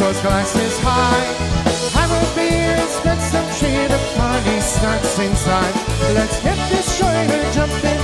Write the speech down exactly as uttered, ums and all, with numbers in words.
those glasses high. Have a beer and split some cheer. The party starts inside. Let's get this joint and jump in.